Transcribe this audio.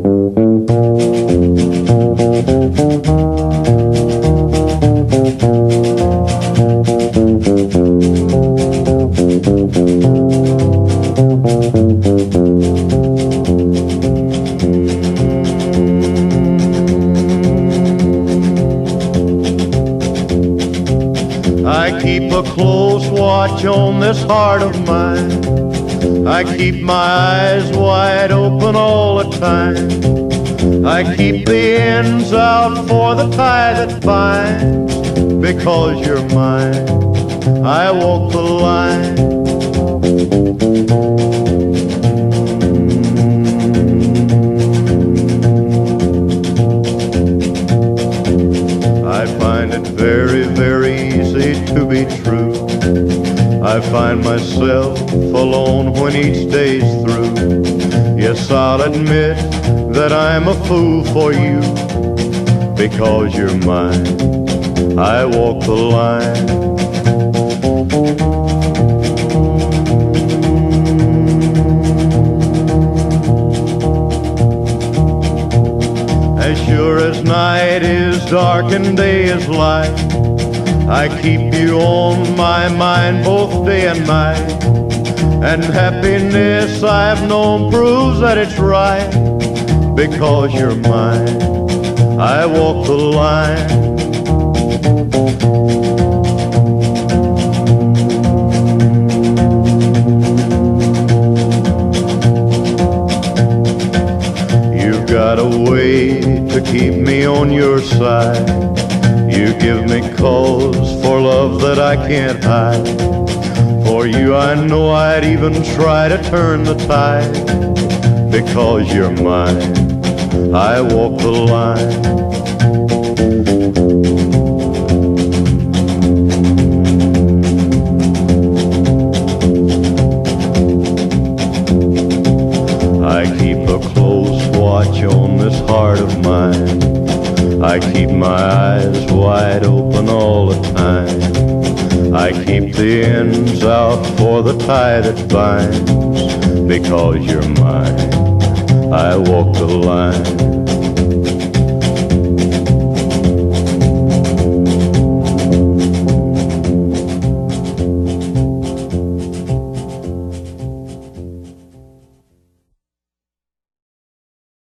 I keep a close watch on this heart of mine. I keep my eyes wide open all the time. I keep the ends out for the tie that binds. Because you're mine, I walk the line. I find it very, very easy to be true. I find myself alone when each day's through. Yes, I'll admit that I'm a fool for you. Because you're mine, I walk the line. As sure as night is dark and day is light, I keep you on my mind both day and night. And happiness I've known proves that it's right. Because you're mine, I walk the line. You've got a way to keep me on your side. You give me cause for love that I can't hide. For you I know I'd even try to turn the tide. Because you're mine, I walk the line. I keep a close watch on this heart of mine. I keep my eyes wide open all the time. I keep the ends out for the tie that binds. Because you're mine, I walk the line.